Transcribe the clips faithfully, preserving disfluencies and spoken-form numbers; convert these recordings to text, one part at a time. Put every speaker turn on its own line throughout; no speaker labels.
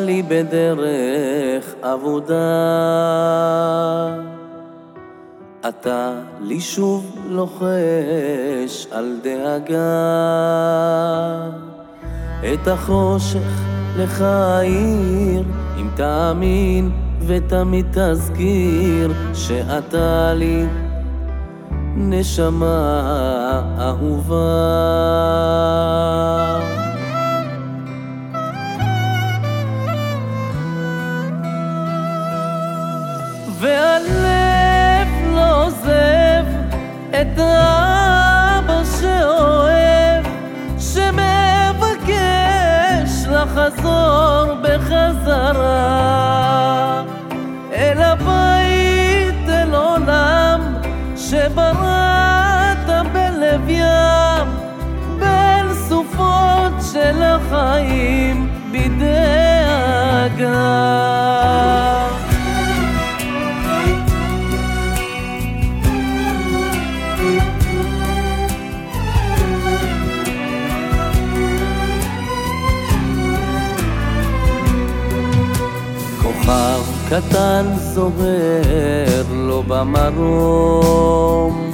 לי בדרך עבודה, אתה לי שוב לוחש על דאגה, את החושך לך העיר, אם תאמין ותמיד תזכיר שאתה לי נשמה אהובה. והלב לא עוזב את האבא שאוהב, שמבקש לחזור בחזרה אל הבית, אל עולם שבראת בלב ים, בין סופות של החיים בדאגה. כוכב קטן זוהר לו במרום,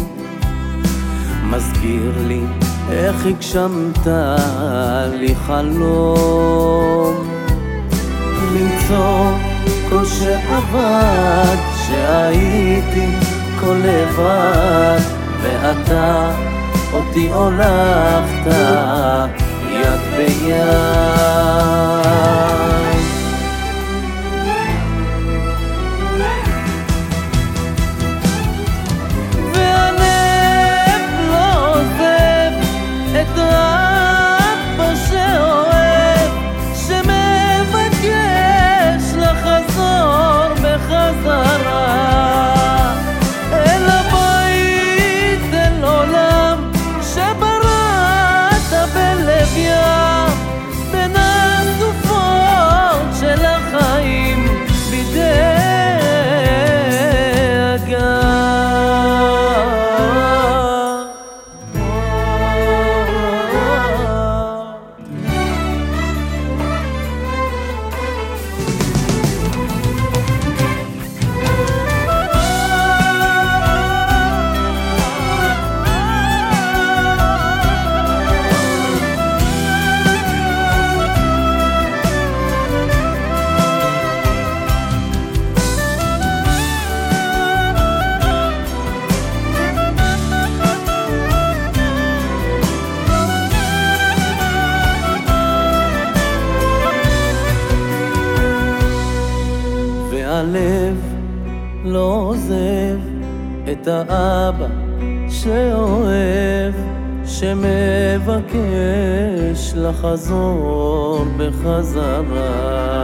מזכיר לי איך הגשמת לי חלום, למצוא כל שעבד שהייתי כל לבד, ואתה אותי הולכת יד ביד. הלב לא עוזב את האבא שאוהב, שמבקש לחזור בחזרה